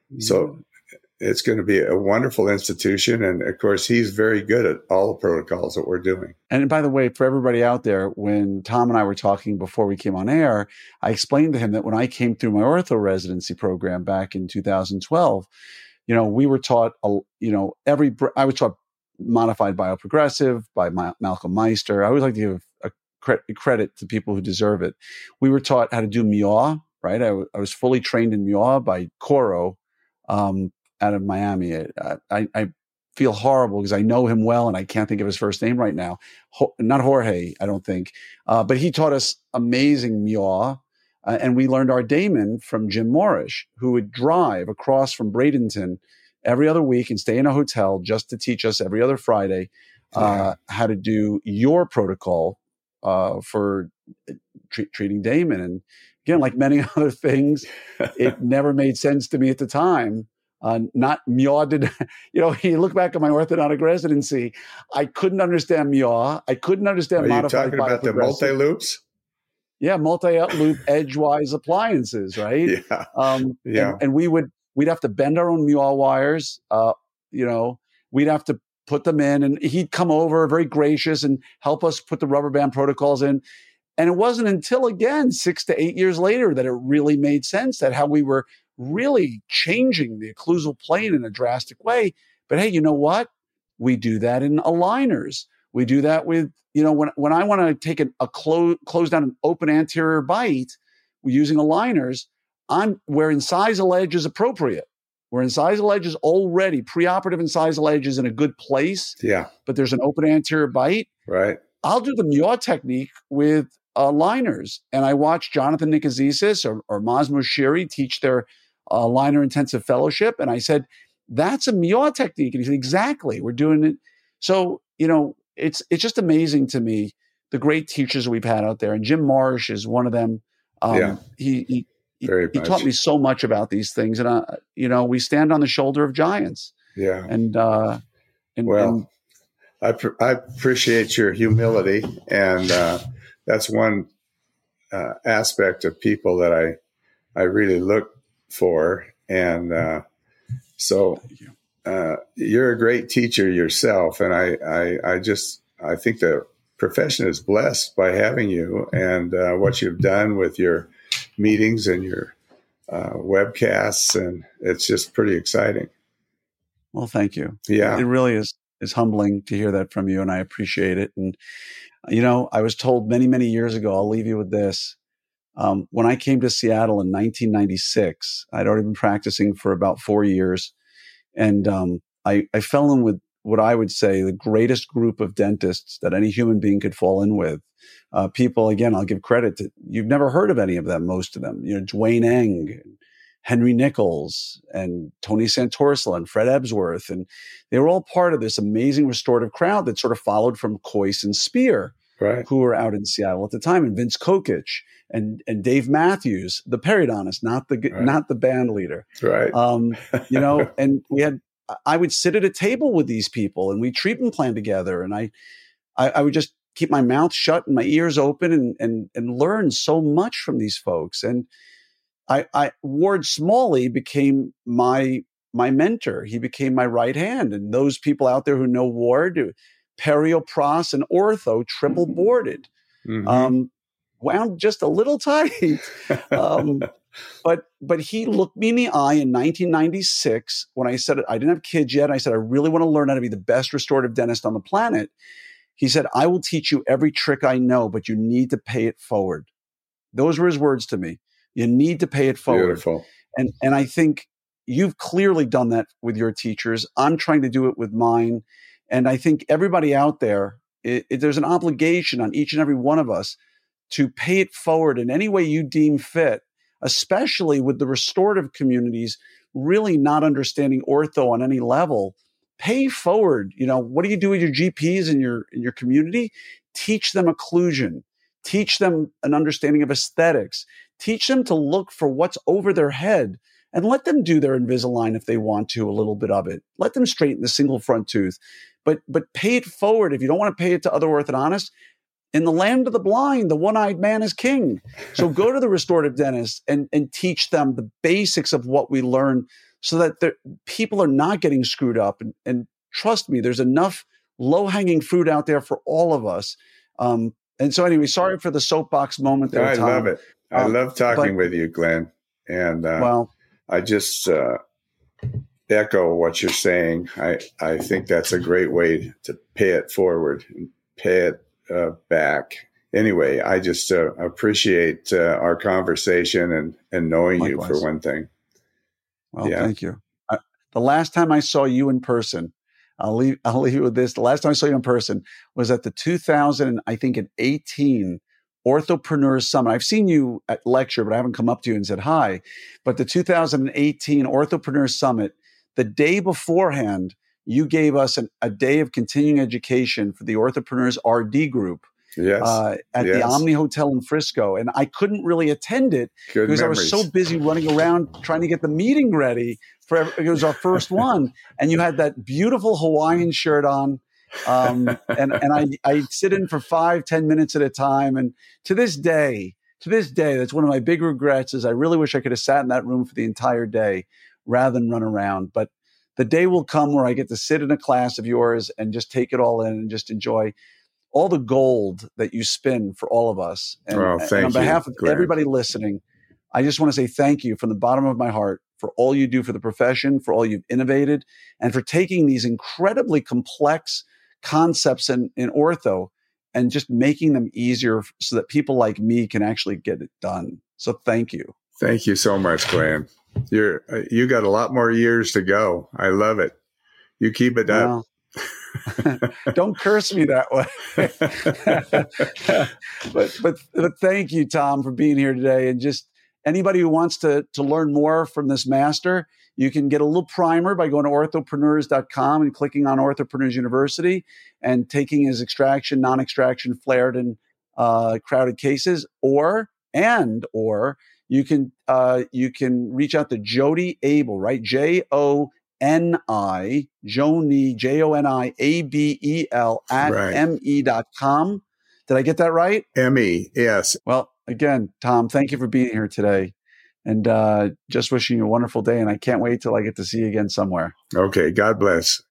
B: so it's going to be a wonderful institution. And of course, he's very good at all the protocols that we're doing.
A: And by the way, for everybody out there, when Tom and I were talking before we came on air, I explained to him that when I came through my ortho residency program back in two thousand twelve, you know, we were taught, you know, every, I was taught modified bioprogressive by Ma- Malcolm Meister. I always like to give a cre- credit to people who deserve it. We were taught how to do M I A W, right? I, w- I was fully trained in M I A W by Coro um, out of Miami. I, I, I feel horrible because I know him well and I can't think of his first name right now. Ho- not Jorge, I don't think. Uh, but he taught us amazing M I A W. Uh, and we learned our Damon from Jim Morris, who would drive across from Bradenton every other week and stay in a hotel just to teach us every other Friday uh, yeah. how to do your protocol uh, for tre- treating Damon. And again, like many other things, it never made sense to me at the time. Uh, not M I A W did, you know, you look back at my orthodontic residency, I couldn't understand M I A W. I couldn't understand
B: Are
A: modified
B: you talking about the multi-loops?
A: Yeah, multi-loop edgewise appliances, right?
B: Yeah.
A: Um,
B: yeah.
A: And, and we would, we'd have to bend our own M I A W wires. Uh, you know, we'd have to put them in, and he'd come over, very gracious, and help us put the rubber band protocols in. And it wasn't until, again, six to eight years later that it really made sense that how we were really changing the occlusal plane in a drastic way. But hey, you know what? We do that in aligners. We do that with, you know, when, when I want to take a, a close, close down an open anterior bite, we're using aligners. I'm where incisal edge is appropriate. Where incisal edge is already, preoperative incisal edge is in a good place.
B: Yeah.
A: But there's an open anterior bite.
B: Right.
A: I'll do the M I A W technique with aligners. And I watch Jonathan Nicozisis or, or Masmo Shiri teach their uh, liner intensive fellowship. And I said, that's a M I A W technique. And he said, exactly. We're doing it. So, you know, it's it's just amazing to me, the great teachers we've had out there. And Jim Morris is one of them. Um,
B: yeah.
A: He, he,
B: Very
A: he
B: much.
A: taught me so much about these things. And, uh, you know, we stand on the shoulder of giants.
B: Yeah.
A: And, uh, and
B: well,
A: and,
B: I, pr- I appreciate your humility. And uh, that's one uh, aspect of people that I, I really look for. And uh, so uh, you're a great teacher yourself. And I, I, I just, I think the profession is blessed by having you and uh, what you've done with your meetings and your uh, webcasts. And it's just pretty exciting.
A: Well, thank you.
B: Yeah.
A: It really is, is humbling to hear that from you. And I appreciate it. And, you know, I was told many, many years ago, I'll leave you with this. Um, when I came to Seattle in nineteen ninety-six, I'd already been practicing for about four years. And um, I, I fell in with what I would say the greatest group of dentists that any human being could fall in with. Uh, people, again, I'll give credit to, you've never heard of any of them, most of them. You know, Dwayne Eng, Henry Nichols and Tony Santorsla and Fred Ebsworth. And they were all part of this amazing restorative crowd that sort of followed from Coyce and Spear,
B: right,
A: who were out in Seattle at the time, and Vince Kokich and, and Dave Matthews, the periodontist, not the,
B: right.
A: not the band leader.
B: Right.
A: Um, you know, and we had, I would sit at a table with these people and we treatment plan together. And I, I, I would just keep my mouth shut and my ears open and, and, and learn so much from these folks. And I, I Ward Smalley became my my mentor. He became my right hand. And those people out there who know Ward, perio, pros, and ortho, triple boarded,
B: mm-hmm.
A: um, wound just a little tight. Um, but but he looked me in the eye in nineteen ninety-six when I said, I didn't have kids yet. I said, I really want to learn how to be the best restorative dentist on the planet. He said, I will teach you every trick I know, but you need to pay it forward. Those were his words to me. You need to pay it forward.
B: Beautiful.
A: And and I think you've clearly done that with your teachers. I'm trying to do it with mine. And I think everybody out there, it, it, there's an obligation on each and every one of us to pay it forward in any way you deem fit, especially with the restorative communities really not understanding ortho on any level. Pay forward. You know, what do you do with your G Ps in your in your community? Teach them occlusion. Teach them an understanding of aesthetics. Teach them to look for what's over their head and let them do their Invisalign if they want to, a little bit of it. Let them straighten the single front tooth, but but pay it forward. If you don't want to pay it to other orthodontists, in the land of the blind, the one-eyed man is king. So go to the restorative dentist and, and teach them the basics of what we learn so that people are not getting screwed up. And, and trust me, there's enough low-hanging fruit out there for all of us. Um, and so anyway, sorry for the soapbox moment there,
B: I
A: Tom.
B: love it. I
A: um,
B: love talking
A: but,
B: with you, Glenn. And uh,
A: well,
B: I just uh, echo what you're saying. I, I think that's a great way to pay it forward and pay it uh, back. Anyway, I just uh, appreciate uh, our conversation and, and knowing Likewise. you for one thing.
A: Well, yeah. Thank you. I, the last time I saw you in person, I'll leave, I'll leave you with this. The last time I saw you in person was at the two thousand, I think, in eighteen Orthopreneurs Summit. I've seen you at lecture, but I haven't come up to you and said hi. But the two thousand eighteen Orthopreneurs Summit, the day beforehand, you gave us an, a day of continuing education for the Orthopreneurs R D group.
B: Yes.
A: Uh, at
B: yes.
A: the Omni Hotel in Frisco. And I couldn't really attend it
B: Good
A: because
B: memories.
A: I was so busy running around trying to get the meeting ready for every, it was our first one. And you had that beautiful Hawaiian shirt on. Um, and, and I, I sit in for five, ten minutes at a time. And to this day, to this day, that's one of my big regrets is I really wish I could have sat in that room for the entire day rather than run around. But the day will come where I get to sit in a class of yours and just take it all in and just enjoy all the gold that you spin for all of us. And,
B: oh, thank
A: and on behalf
B: you,
A: of
B: Glenn.
A: everybody listening, I just want to say thank you from the bottom of my heart for all you do for the profession, for all you've innovated, and for taking these incredibly complex concepts in, in ortho and just making them easier so that people like me can actually get it done. So thank you.
B: Thank you so much, Glenn. You're, uh, you got a lot more years to go. I love it. You keep it up.
A: Well, don't curse me that way. but, but but thank you, Tom, for being here today. And just anybody who wants to, to learn more from this master, you can get a little primer by going to orthopreneurs dot com and clicking on Orthopreneurs University and taking his extraction, non-extraction, flared, and uh, crowded cases. Or, and, or you can uh, you can reach out to Jody Abel, right? J O N I, Joni, J O N I A B E L at
B: right.
A: M E dot com. Did I get that right?
B: M E, yes.
A: Well, again, Tom, thank you for being here today. And uh, just wishing you a wonderful day. And I can't wait till I get to see you again somewhere.
B: Okay. God bless.